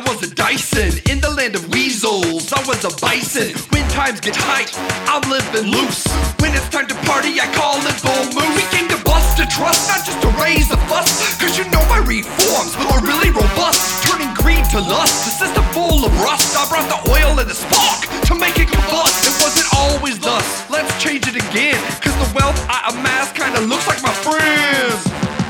was a Dyson in the land of weasels. I was a bison. When times get tight, I'm living loose. When it's time to party, I call it bull moose. We came to bust a trust, not just to raise a fuss. Cause you know my reforms are really robust, turning greed to lust. The system full of rust. I brought the oil and the spark to make it combust. It wasn't always thus. Let's change it again. Cause the wealth I amass kinda looks like my friends.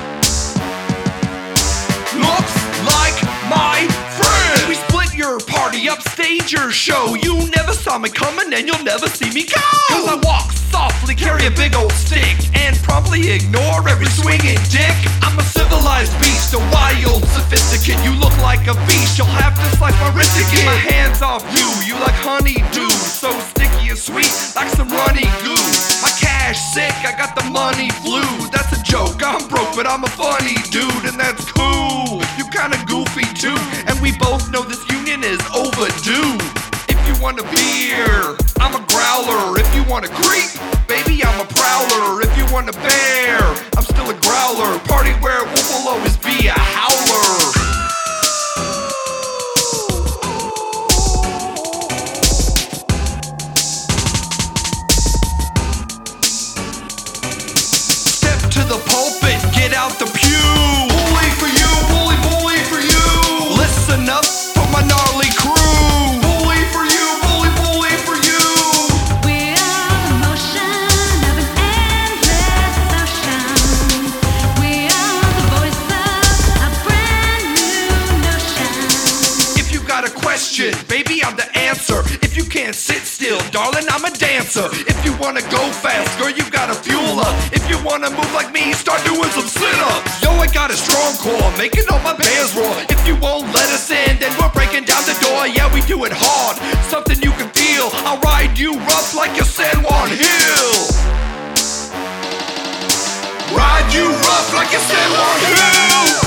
Looks like my friends. We split your party, upstage your show. You never saw me coming and you'll never see me go. Cause I walk softly, carry a big old stick, and promptly ignore every swinging dick. I'm a civilized beast, a wild sophisticate. You look like a beast, you'll have to slice my wrist to get my hands off you. You like honeydew, so sticky and sweet, like some runny goo. My cash sick, I got the money flu. That's a joke, I'm broke, but I'm a funny dude, and that's cool. You kinda goofy too, and we both know this union is overdue. If you want a beer, I'm a growler. If you want a creep, baby, I'm a prowler. If you want a bear, I'm still a growler. Party werewolf will always be a howler. Step to the pulpit, get out the pew. Bully for you, bully for you. Listen up for my gnarly crew. Bully for you, bully for you. We are the motion of an endless ocean. We are the voice of a brand new notion. If you got a question, baby, I'm the answer. If you can't sit still, darling, I'm a dancer. If you wanna go fast, girl, you gotta fuel up. If you wanna move like me, start doing some sit-ups. Yo, I got a strong core, making all my bands roar. If you won't let us in, then we're breaking down the door. Yeah, we do it hard, something you can feel. I'll ride you rough like your San Juan Hill. Ride you rough like your San Juan Hill.